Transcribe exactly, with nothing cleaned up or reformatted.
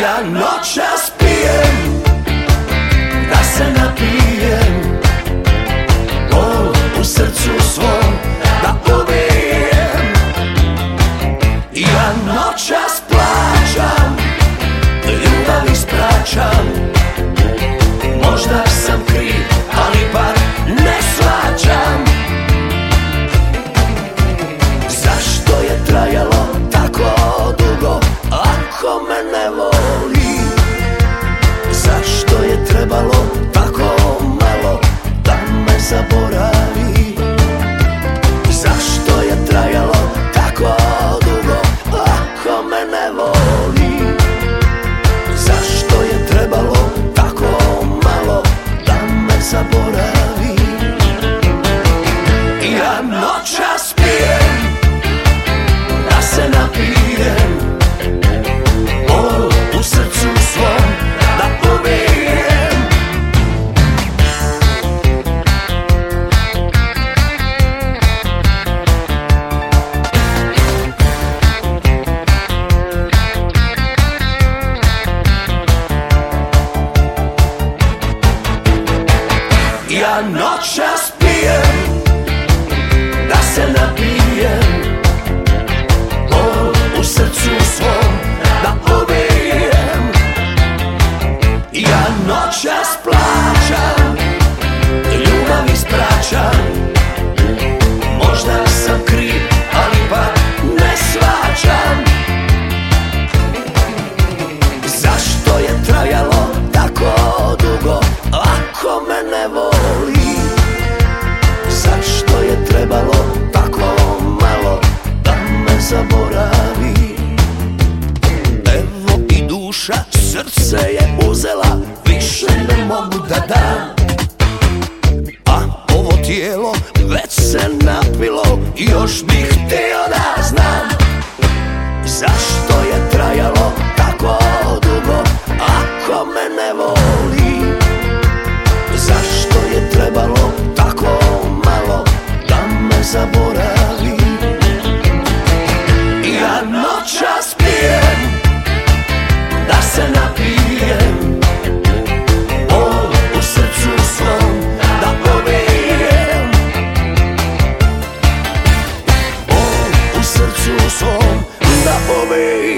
Ja noćas pijem da se napijem, bol u srcu svom da ubijem. Ja noćas plaćam, ljubav ispraćam, možda sam kriv, ali pak ne shvaćam. Zašto je trajalo tako dugo ako me ne voli? Zašto je trebalo tako malo da me zaboravi? Zašto je trajalo tako dugo ako me ne voli? Zašto je trebalo tako malo da me zaboravi? Ja noćas pijem da se napijem, bol u srcu svom da ubijem. Ja noćas pijem da se napijem, bol u srcu svom da ubijem. Ja noćas plaćam, ljubav ispraćam, možda sam kriv, ali pak ne shvaćam. Zašto je trajalo tako dugo ako me ne voli? Zašto je trebalo tako malo da me zaboravi? Evo i duša srce je uzela, više ne mogu da dam. A ovo tijelo već se napilo, još bih htio da znam. Zašto je trajalo tako dugo ako me ne voli? Zašto je trebalo tako malo da me zaboravi? Ja noćas pijem da se napijem, bol u srcu svom da ubijem. Bol u srcu svom da ubijem.